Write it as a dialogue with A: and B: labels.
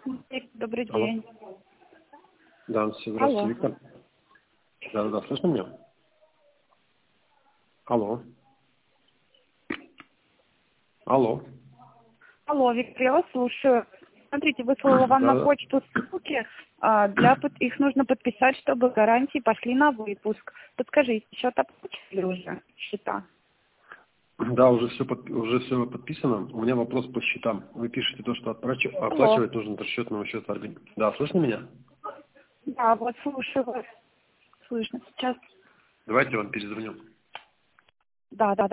A: Добрый
B: Алло.
A: день.
B: Да, здравствуйте,
A: Алло.
B: Виктор. Да, слышно меня? Алло. Алло.
A: Алло, Виктор, я вас слушаю. Смотрите, выслала вам на
B: Да,
A: почту ссылки. Их нужно подписать, чтобы гарантии пошли на выпуск. Подскажите, счета получили уже? Счета?
B: да, уже все подписано. У меня вопрос по счетам. Вы пишете то, что
A: Алло.
B: оплачивать нужно от расчетного счета. Да, слышно меня?
A: Да, вот слушаю вас. Слышно сейчас.
B: Давайте я вам перезвоню.
A: Да.